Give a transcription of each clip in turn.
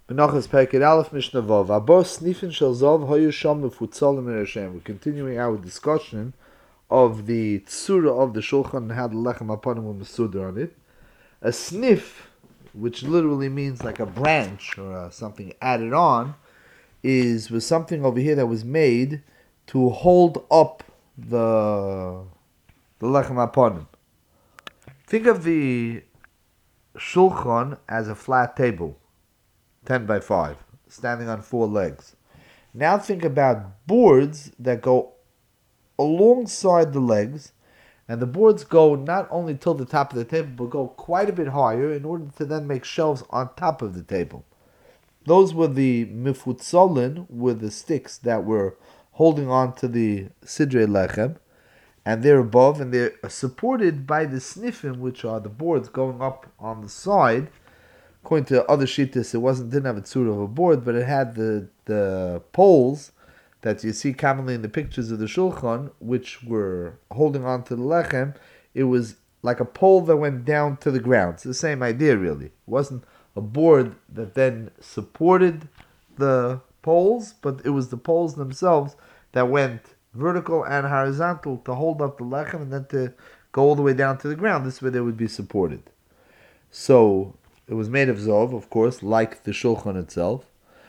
Menachos Perkei Aleph Mishnah Vav. Abos Snifin Shel Zov Hayu Sham Mefutzalim in Hashem. We're continuing our discussion of the tzura of the shulchan and how the lechem aponim were mesudar on it. A sniff, which literally means like a branch or something added on, was something over here that was made to hold up the lechem aponim. Think of the shulchan as a flat table. 10 by 5, standing on 4 legs. Now think about boards that go alongside the legs, and the boards go not only till the top of the table, but go quite a bit higher in order to then make shelves on top of the table. Those were the mifutzolin, were the sticks that were holding on to the sidrei lechem, and they're above, and they're supported by the sniffim, which are the boards going up on the side. According to other shittas, it didn't have a tzura of a board, but it had the poles that you see commonly in the pictures of the shulchan, which were holding on to the lechem. It was like a pole that went down to the ground. It's the same idea, really. It wasn't a board that then supported the poles, but it was the poles themselves that went vertical and horizontal to hold up the lechem and then to go all the way down to the ground. This way they would be supported. So it was made of zov, of course, like the shulchan itself.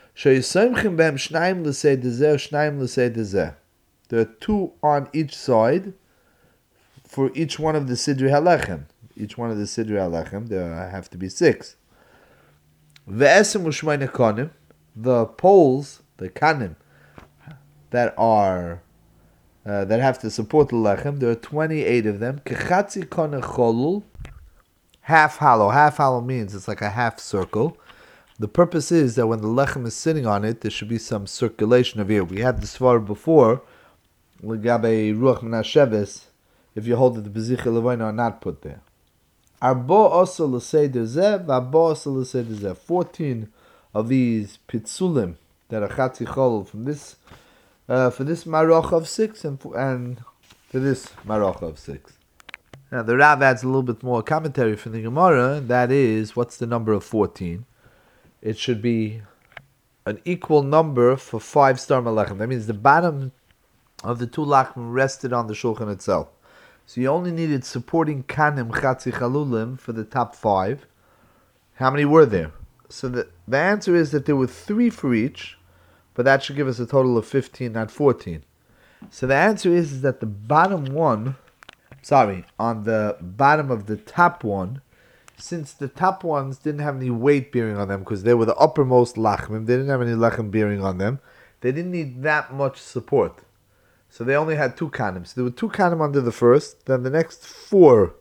There are 2 on each side for each one of the sidrei halechem. Each one of the sidrei halechem, there have to be 6. The poles, the kanim, that have to support the lechem, there are 28 of them. Half hollow. Half hollow means it's like a half circle. The purpose is that when the lechem is sitting on it, there should be some circulation of air. We had the svar before, legabe ruach min hasheves, if you hold it, the bezicha levaina are not put there. 14 of these pitzulim that are chatzi chol from this, for this marach of 6 and for this marach of 6. Now the Rav adds a little bit more commentary from the Gemara. That is, what's the number of 14? It should be an equal number for 5 star malachim. That means the bottom of the 2 lachim rested on the shulchan itself. So you only needed supporting kanim chatzi chalulim for the top 5. How many were there? So the answer is that there were 3 for each, but that should give us a total of 15, not 14. So the answer is that the bottom one, on the bottom of the top one, since the top ones didn't have any weight bearing on them because they were the uppermost lachmim, they didn't have any lechem bearing on them, they didn't need that much support. So they only had 2 kanim. So there were 2 kanim under the first, then the next 4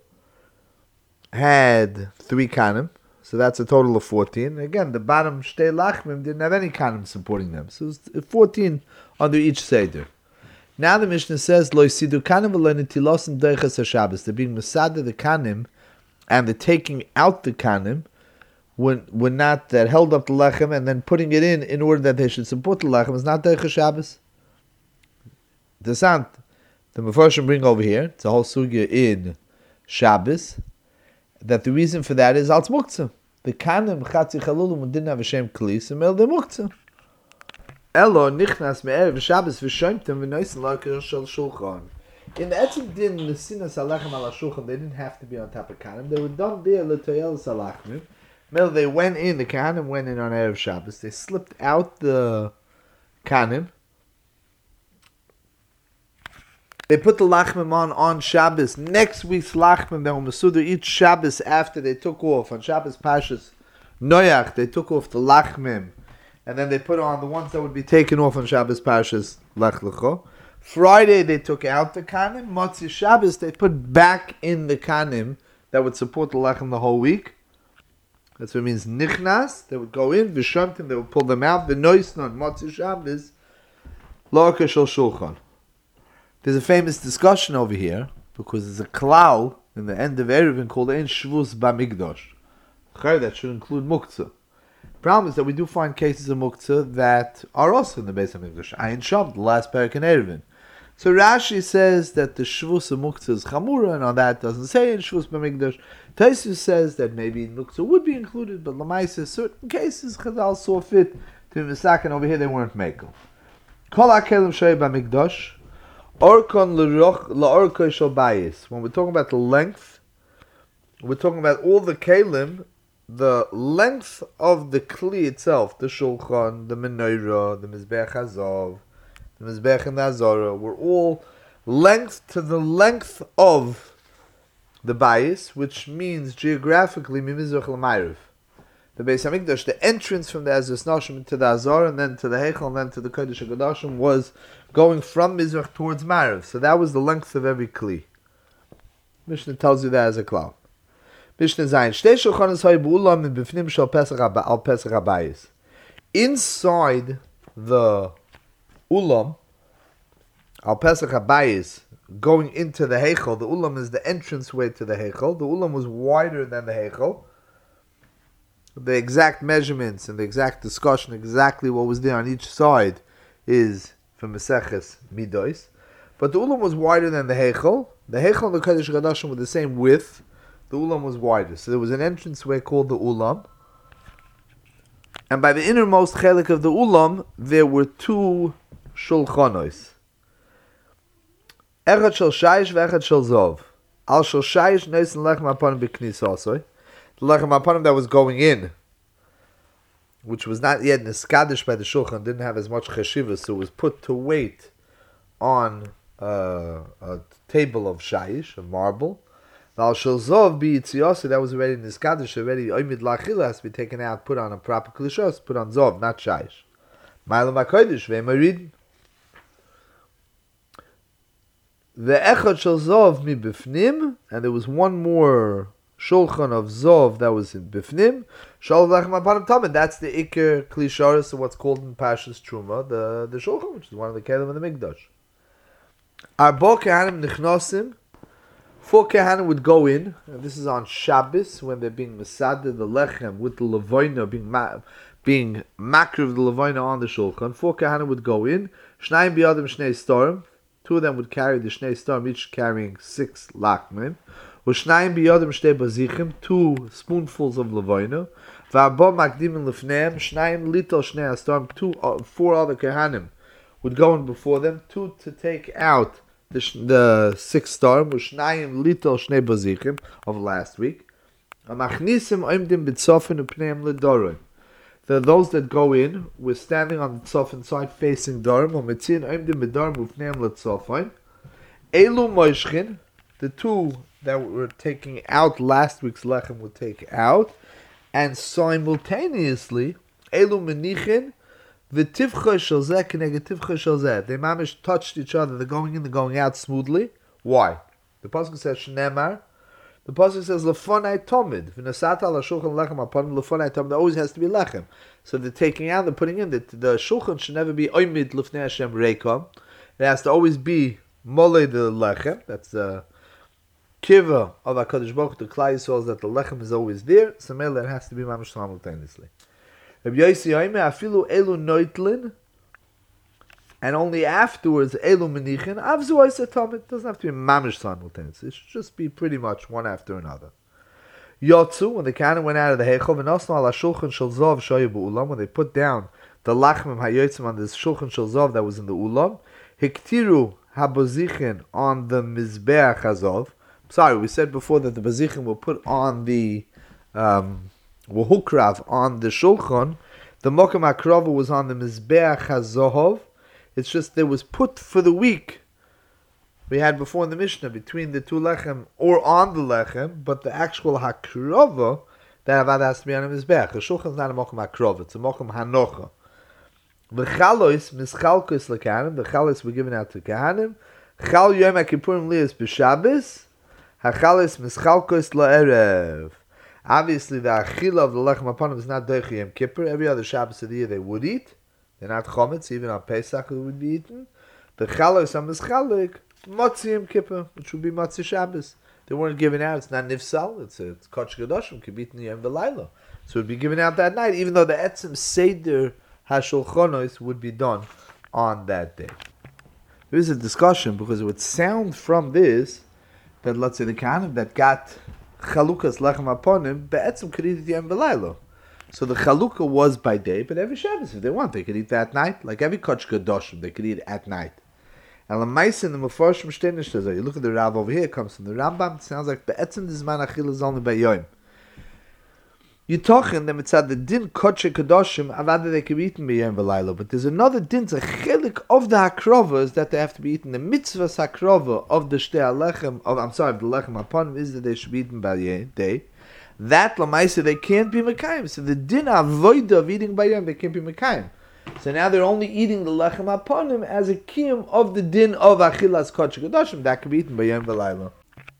had 3 kanim, so that's a total of 14. Again, the bottom shtei lachmim didn't have any kanim supporting them, so it was 14 under each seder. Now the Mishnah says, Lo yisidu kanim v'lo nitilosim deiches haShabbos. They're being masada the kanim, and the taking out the kanim were not that held up the lechem and then putting it in order that they should support the lechem is not deiches Shabbos. The Mefarshim bring over here, it's a whole sugya in Shabbos, that the reason for that is als muktzah. The kanim chatzi chalulim didn't have a shem kli, so mel de muktzah. Elo nichnas me'erev Shabbos v'shoimtem v'noisen l'akir shel shulchan. In the etzim din nesinas halechem ala shulchan, they didn't have to be on top of kanim. They were done there l'toyelis halachmim. Mel, they went in, the kanim went in on erev Shabbos. They slipped out the kanim. They put the lachmim on Shabbos. Next week's lachmim, they were masudar each Shabbos after they took off. On Shabbos Pashas Noach, they took off the lachmim. And then they put on the ones that would be taken off on Shabbos Pashas Lech Lecho. Friday they took out the kanim. Motzi Shabbos they put back in the kanim that would support the lechem the whole week. That's what it means. Nichnas, they would go in. V'shomtim, they would pull them out. V'noisnon, Motzi Shabbos lo shel shulchan. There's a famous discussion over here because there's a klal in the end of Eruvin called Ein Shvus Bamigdosh. That should include muktzah. Problem is that we do find cases of muktzah that are also in the base of Mikdash. Ayin Sham, the last parak in Eruvin. So Rashi says that the Shvus of Muktzah is Chamura, and on that doesn't say in Shvus B'Mikdash. Taisus says that maybe Muktzah would be included, but Lamaisa, certain cases, Chazal saw fit to Misak, and over here they weren't Mekel. Kol HaKelim Shei B'Mikdash, Orkon L'Orkoi Shel Bayis. When we're talking about the length, we're talking about all the Kelim, the length of the Kli itself, the Shulchan, the Menorah, the Mizbeach HaZov, the Mizbeach and the Azara, were all length to the length of the Bayis, which means geographically Mimizrach L'Mayriv. The Beis HaMikdash, the entrance from the Ezras Nashim to the Azara, and then to the Heichal, and then to the Kodesh HaKodashim, was going from Mizrach towards Mariv. So that was the length of every Kli. Mishnah tells you that as a cloud. Mishnah Zayin. Shtei Shulchanos Hay B'Ulam and B'fnim Shal Pesach Al Pesach HaBayis. Inside the Ulam, Al Pesach HaBayis, going into the Heichal, the Ulam is the entrance way to the Heichal. The Ulam was wider than the Heichal. The exact measurements and the exact discussion, exactly what was there on each side, is from Maseches Midos. But the Ulam was wider than the Heichal. The Heichal and the Kodesh HaKodashim were the same width. The Ulam was wider. So there was an entrance way called the Ulam. And by the innermost chelik of the Ulam, there were two Shulchanos. Echad Shel Shaish ve'echad Shel Zov. Al Shel Shaish Neisen Lechem Apanim B'Knis Asoi. The Lechem Apanim that was going in, which was not yet niskadish by the Shulchan, didn't have as much cheshivah, so it was put to wait on a table of Shaish, of marble. Al Shel Zov B'Yitziasi, that was already niskadish, already Oymid Lachila has to be taken out, put on a proper klishos, put on Zov, not Shaish. Ma'alam HaKodesh ve'emarid. The Echad Shel Zov mi Bifnim, and there was one more Shulchan of Zov that was in Bifnim. Shal Lechem Apanim Tamid, that's the Iker Klisharis of what's called in Pashas Truma, the Shulchan, which is one of the Kelim of the Mikdash. Arba Kehanim Nichnosim, 4 Kehanim would go in, and this is on Shabbos, when they're being Mesadeh, the Lechem, with the Levoina, being Makriv, the Levoina on the Shulchan. 4 Kehanim would go in, Shnayim Biyadim Shnei Storim, 2 of them would carry the Shnei Storim, each carrying 6 Lachmim. Ushnayim biyodim shtei bazichim, 2 spoonfuls of levoina. V'arba makdimin lefneim, shnayim litel shnei astorim, 4 other kehanim would go in before them, 2 to take out the 6 storm, ushnayim litel shnei bazichim of last week. Amachnisim oimdim b'tzofin upneim ledorim. Those that go in were standing on the tzofin side facing dorim. Umetzin oimdim b'dorim upneim letzofin. Elu moishchin, the 2 that were taking out last week's lechem would take out, and simultaneously, elu menichin v'tivcha shel zeh k'neged tivcha shel zeh. They mamish touched each other. They're going in, they're going out smoothly. Why? The pasuk says shneimar. The pasuk says lefonai tomid v'nasata al shulchan lechem apanim lefonai tomid. There always has to be lechem. So they're taking out, they're putting in. The shulchan should never be oimid lefnei Hashem reikam. It has to always be molei the lechem. That's the kiva of HaKadosh Baruch Hu, the Klal Yisrael, is that the lechem is always there. So it has to be mamish simultaneously. Rabbi Yossi Yoime afilu elu noitlin, and only afterwards elu menichin avzu oisatom. It doesn't have to be mamish simultaneously. It should just be pretty much one after another. Yotzu, when the Kohanim went out of the heichal, v'nosnu al hashulchan shel zov shoyu b'ulam, when they put down the lachmim hayotzim on this shulchan shel zov that was in the ulam, hiktiru habozichin on the mizbeach hazov. Sorry, we said before that the bazichim were put on the hukrav on the shulchan. The mokem hakrava was on the mizbeach hazohov. It's just there was put for the week we had before in the Mishnah between the 2 lechem or on the lechem, but the actual hakrava that has to be on the mizbeach. The shulchan is not a mokem hakrava; it's a mokem hanocha. The chalois mischalkos lekahanim. The chalois were given out to kahanim. Chal yom hakippurim lias b'Shabbos. Hachalis mischalkos la'erev. Obviously, the achila of the lechem apanim is not doich Yom Kippur. Every other Shabbos of the year they would eat. They're not chometz. Even on Pesach it would be eaten. The chalos are mischalik Motzi Yom Kippur, which would be Motzi Shabbos. They weren't given out. It's not nifsal. It's kodesh kadoshim. Could be eaten yom v'layla. So it would be given out that night, even though the etzim seder hashulchonos would be done on that day. There is a discussion because it would sound from this that, let's say, the Kahanim that got Chalukas Lechem Aponim, Be'etzim could eat it Yom V'Laylo. So the Chalukah was by day, but every Shabbos, if they want, they could eat that at night. Like every Kodesh Kadoshim, they could eat at night. And L'maisa in the Mefarshim Shtenish, you look at the Rav over here, it comes from the Rambam, it sounds like Be'etzim Dizman Achil is only by Yom. You talking them, it's at the din Kodesh Kadoshim, avada they can be eaten by Yom V'Laylo. But there's another din, it's a chelik of the Hakrova, is that they have to be eaten. The mitzvah Hakrova of the Shtei Alechem, of the Lechem Aponim, is that they should be eaten by day. That L'maisa they can't be Mekayim. So the din avoida of eating by Yom, they can't be Mekayim. So now they're only eating the Lechem Aponim as a kiyum of the din of Achilas Kodesh Kadoshim, that can be eaten by Yom V'Laylo.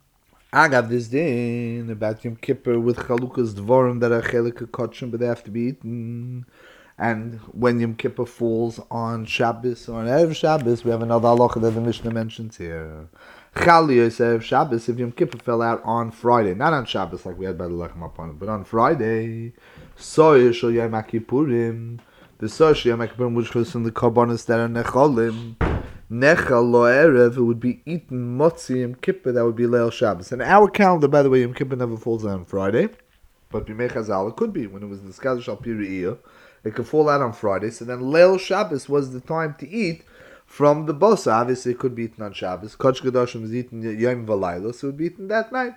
I got this din about Yom Kippur with Chalukas Dvorim that are Chelik Kodshim, but they have to be eaten. And when Yom Kippur falls on Shabbos or on Erev Shabbos, we have another halacha that the Mishnah mentions here. Chaliyos Erev Shabbos, if Yom Kippur fell out on Friday, not on Shabbos like we had by the Lechem Aponim, but on Friday, Soyer Shel Yom HaKippurim, the Soyer Shel Yom HaKippurim, which was from the Karbonos that are Necholim, Nechal lo erev, it would be eaten motzi Yom Kippur, that would be Leil Shabbos. And our calendar, by the way, Yom Kippur never falls out on Friday, but B'mei Chazal, it could be, when it was the Skaz Shal Piriyah, it could fall out on Friday, so then Leil Shabbos was the time to eat from the bosa. Obviously it could be eaten on Shabbos, Kodesh Kadoshim was eaten Yom V'Laylo, so it would be eaten that night.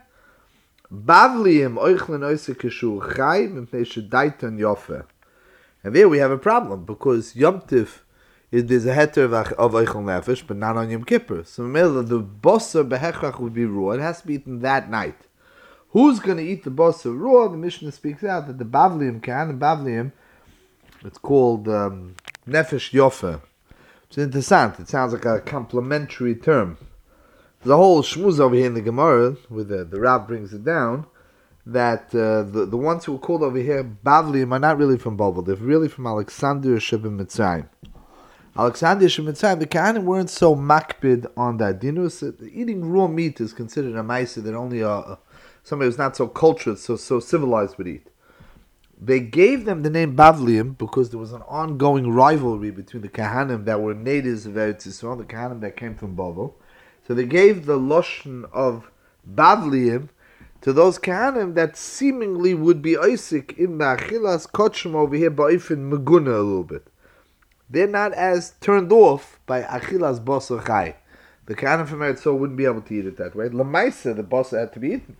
Bavliim oichlen oise keshur chai, mipnei shedaitan yofe. And there we have a problem, because Yom Tif, there's a heter of Eichel Nefesh, but not on Yom Kippur. So the bosa behechrach would be raw. It has to be eaten that night. Who's going to eat the bosa raw? The Mishnah speaks out that the Bavliim can, and Bavliim, it's called Nefesh Yofe. It's interesting. It sounds like a complementary term. There's a whole shmuz over here in the Gemara, where the Rav brings it down, that the ones who are called over here Bavliim are not really from Babel. They're really from Alexander Sheba Mitzrayim. Alexander Shemitzayim, the Kahanim weren't so makbid on that. Eating raw meat is considered a ma'aseh that only somebody who's not so cultured, so civilized would eat. They gave them the name Bavliim because there was an ongoing rivalry between the Kahanim that were natives of Eretz Yisrael, the Kahanim that came from Babel. So they gave the Lashon of Bavliim to those Kahanim that seemingly would be Isaac in the Achilas Kodshim over here, Ba'ifin Meguna a little bit. They're not as turned off by Achilas Basar Chai. The Kahanim from Eretz Yisrael wouldn't be able to eat it that way. L'maisa, the basar had to be eaten.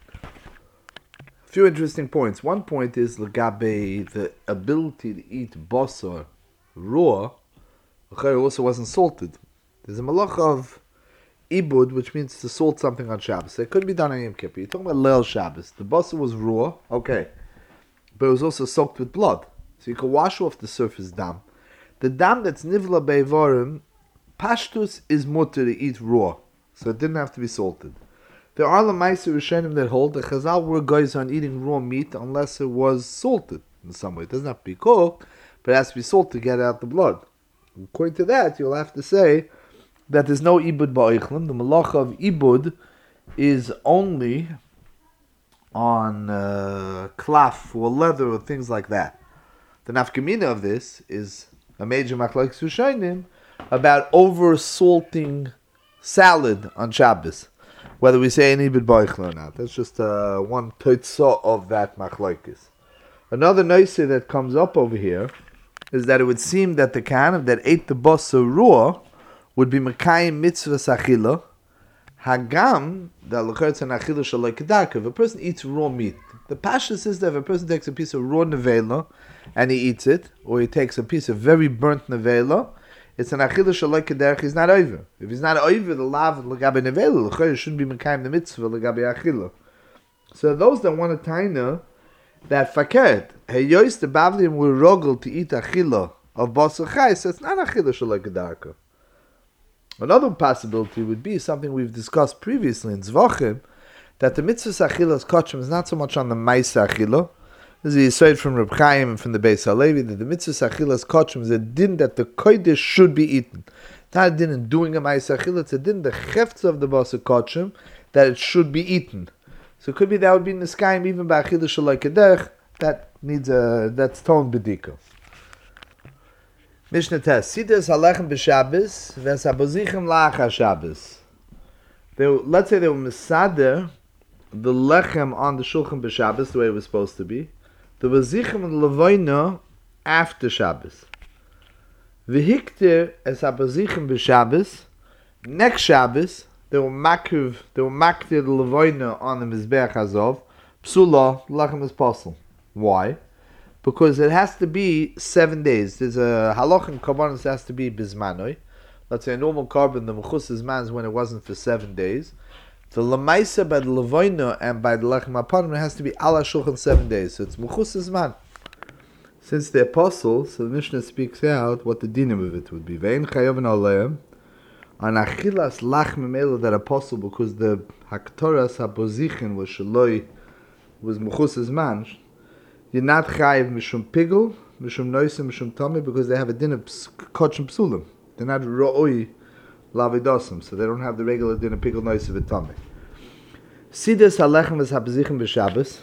A few interesting points. One point is L'gabe, the ability to eat basar raw, also wasn't salted. There's a malach of ibud, which means to salt something on Shabbos. So it couldn't be done on Yom Kippur. You're talking about Leil Shabbos. The basar was raw, okay, but it was also soaked with blood. So you could wash off the surface dam. The dam that's nivla beivarim, pashtus is mutter to eat raw, so it didn't have to be salted. There are l'maisa rishonim that hold that Chazal were guys on eating raw meat unless it was salted in some way. It doesn't have to be cooked, but it has to be salted to get out the blood. According to that, you'll have to say that there's no ibud ba'oichlin. The malacha of ibud is only on klaf or leather or things like that. The nafkamina of this is a major machlokes rishonim about over salting salad on Shabbos, whether we say any ibud ba'oichlin or not. That's just one totzah of that machlokes. Another noisy that comes up over here is that it would seem that the Kahanim that ate the basar raw would be Mekayim mitzvah achila. Hagam, the l'chertz and achila shaloi kedarka. If a person eats raw meat, the pasha says that if a person takes a piece of raw nevela and he eats it, or he takes a piece of very burnt nevela, it's an achila shaloi kedarka, he's not over. If he's not over, the lav l'gabe nevela, l'chertz shouldn't be Mekayim the mitzvah l'gabe achila. So those that want to taina that fakert, heyois the Bavliim were rogel to eat achila of basar chai, so it's not achila shaloi kedarka. Another possibility would be something we've discussed previously in Zvachim, that the mitzvah achilas kachim is not so much on the ma'aseh achila. This is said from Reb Chaim and from the Beis Halevi that the mitzvah achilas kachim is a din that the kodesh should be eaten. It's not a din in doing a ma'aseh achila, it's a din the chefts of the basar kachim that it should be eaten. So it could be that would be niskayim even by achila shaloi kederech. That needs that's tone bedika. Mishnah Tes. Sidas halechem b'Shabbos ves habozichem la'achar Shabbos. Let's say they were misader the lechem on the shulchan b'Shabbos the way it was supposed to be. The bozichem and levoina after Shabbos. V'hikter es habozichem b'Shabbos. Next Shabbos they were makter the levoina on the mizbeach hazov. Psula lechem is possible. Why? Because it has to be 7 days. There's a halach in Karbanos has to be bizmanoi. Let's say a normal carbon, the mechus is man when it wasn't for 7 days. The lemaisa by the levoina and by the lechem apanim it has to be ala shulchan 7 days. So it's mechus is man. Since the apostle, so the Mishnah speaks out what the dinim of it would be. Vein chayovin aleim an achilas lachem elo that apostle because the haktoras habozichin was shaloi was mechus is man. You're not chayiv mishum pigul, mishum noisim, mishum tummy because they have a din of kachim psulim. They're not ro'oi lavidosim, so they don't have the regular din of pigul, noisim, and tummy. Sidas halechem is habazichim b'Shabbos.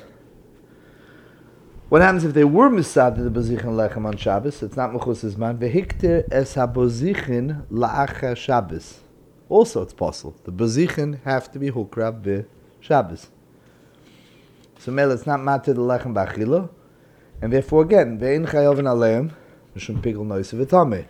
What happens if they were misad the bazichin lechem on Shabbos? It's not mechus zman. Vehikter es habozichin la'achar Shabbos. Also, it's possible. The bazichin have to be hukrab b'Shabbos. So mele, it's not matter the lechem b'achila. And therefore, again, ve'in chayovin aleim, mishum pigul noisim v'tameh.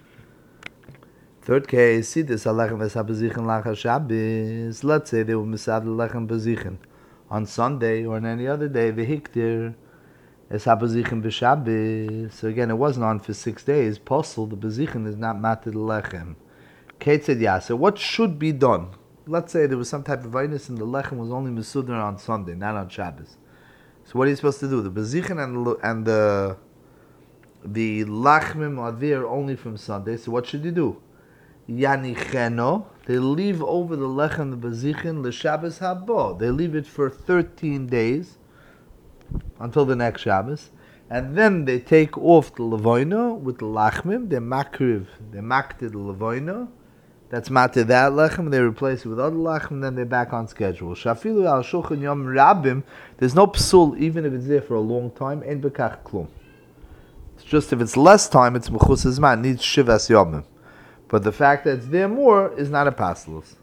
Third case, see this halechem v'shabazichin lachar Shabbos. Let's say they were misad lechem bazichin on Sunday or on any other day. V'hiktir es habazichin b'Shabbos. So again, it wasn't on for 6 days. Posel, the bazichin is not matter the lechem. Kate said, yeah. So what should be done? Let's say there was some type of virus and the lechem was only mesudar on Sunday, not on Shabbos. So what are you supposed to do? The bezichin and the lachmim are there only from Sunday. So what should you do? Yanicheno, they leave over the lechem, the bezichin, l'Shabbos haba. They leave it for 13 days until the next Shabbos. And then they take off the levoina with the lachmim. They makriv, they makted the levoina. That's matter that lechem, they replace it with other lechem, and then they're back on schedule. Shafilu al shulchan yom rabim, there's no psul even if it's there for a long time, en bekach klum. It's just if it's less time, it's mechus zman, needs shivas yomim. But the fact that it's there more is not a paslus.